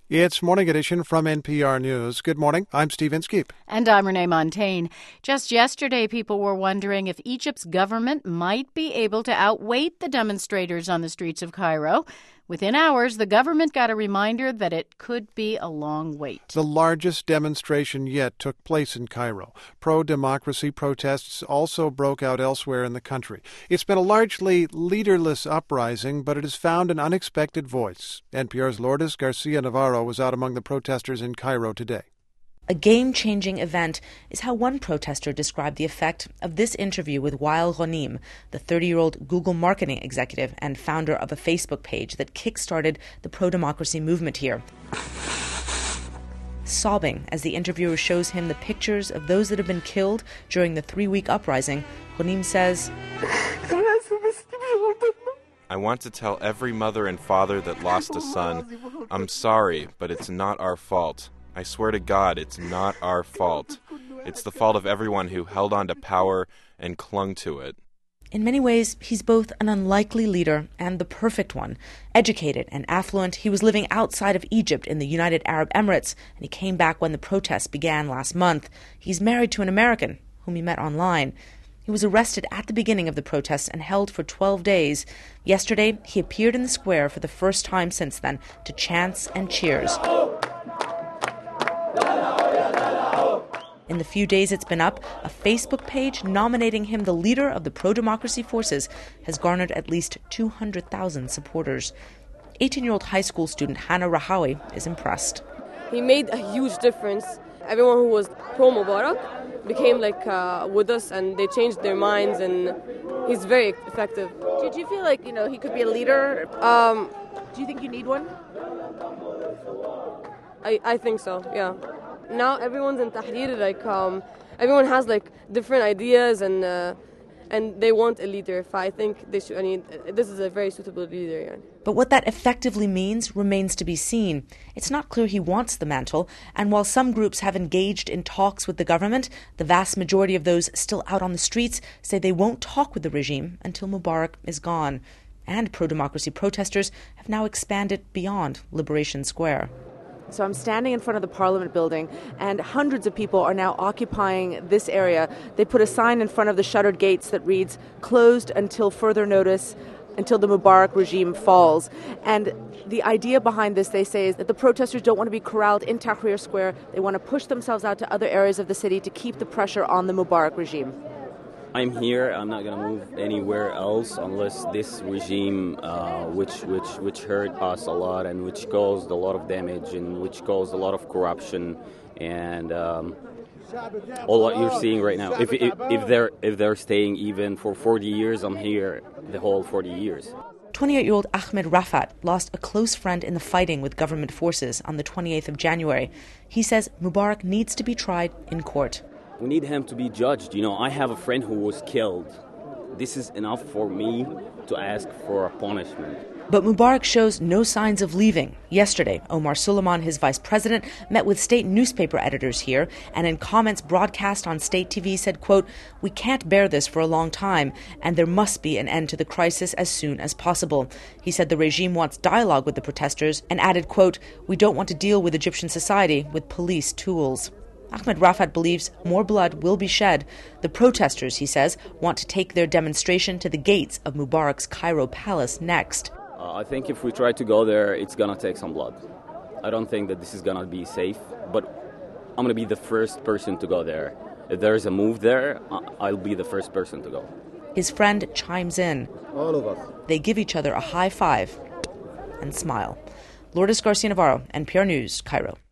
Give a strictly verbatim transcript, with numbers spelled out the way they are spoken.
It's Morning Edition from N P R News. Good morning. I'm Steve Inskeep. And I'm Renee Montagne. Just yesterday, people were wondering if Egypt's government might be able to outweight the demonstrators on the streets of Cairo. Within hours, the government got a reminder that it could be a long wait. The largest demonstration yet took place in Cairo. Pro-democracy protests also broke out elsewhere in the country. It's been a largely leaderless uprising, but it has found an unexpected voice. N P R's Lourdes Garcia Navarro was out among the protesters in Cairo today. A game-changing event is how one protester described the effect of this interview with Wael Ghonim, the thirty-year-old Google marketing executive and founder of a Facebook page that kick-started the pro-democracy movement here. Sobbing as the interviewer shows him the pictures of those that have been killed during the three-week uprising, Ghonim says, I want to tell every mother and father that lost a son, I'm sorry, but it's not our fault. I swear to God, it's not our fault. It's the fault of everyone who held on to power and clung to it. In many ways, he's both an unlikely leader and the perfect one. Educated and affluent, he was living outside of Egypt in the United Arab Emirates, and he came back when the protests began last month. He's married to an American, whom he met online. He was arrested at the beginning of the protests and held for twelve days. Yesterday, he appeared in the square for the first time since then to chants and cheers. In the few days it's been up, a Facebook page nominating him the leader of the pro-democracy forces has garnered at least two hundred thousand supporters. eighteen-year-old high school student Hannah Rahawi is impressed. He made a huge difference. Everyone who was pro-Mubarak became like uh, with us, and they changed their minds, and he's very effective. Did you feel like, you know, he could be a leader? Um, Do you think you need one? I, I think so, yeah. Now everyone's in Tahrir, like um, everyone has like different ideas, and uh, and they want a leader. I think they should. I mean, this is a very suitable leader. Yeah. But what that effectively means remains to be seen. It's not clear he wants the mantle, and while some groups have engaged in talks with the government, the vast majority of those still out on the streets say they won't talk with the regime until Mubarak is gone. And pro-democracy protesters have now expanded beyond Liberation Square. So I'm standing in front of the Parliament building, and hundreds of people are now occupying this area. They put a sign in front of the shuttered gates that reads, "Closed until further notice, until the Mubarak regime falls." And the idea behind this, they say, is that the protesters don't want to be corralled in Tahrir Square. They want to push themselves out to other areas of the city to keep the pressure on the Mubarak regime. I'm here. I'm not going to move anywhere else unless this regime, uh, which which which hurt us a lot and which caused a lot of damage and which caused a lot of corruption and um, all what you're seeing right now. If, if if they're if they're staying even for forty years, I'm here the whole forty years. twenty-eight-year-old Ahmed Rafat lost a close friend in the fighting with government forces on the twenty-eighth of January. He says Mubarak needs to be tried in court. We need him to be judged. You know, I have a friend who was killed. This is enough for me to ask for a punishment. But Mubarak shows no signs of leaving. Yesterday, Omar Suleiman, his vice president, met with state newspaper editors here and in comments broadcast on state T V said, quote, "We can't bear this for a long time and there must be an end to the crisis as soon as possible." He said the regime wants dialogue with the protesters and added, quote, "We don't want to deal with Egyptian society with police tools." Ahmed Rafat believes more blood will be shed. The protesters, he says, want to take their demonstration to the gates of Mubarak's Cairo palace next. Uh, I think if we try to go there, it's going to take some blood. I don't think that this is going to be safe, but I'm going to be the first person to go there. If there's a move there, I'll be the first person to go. His friend chimes in. All of us. They give each other a high five and smile. Lourdes Garcia Navarro, N P R News, Cairo.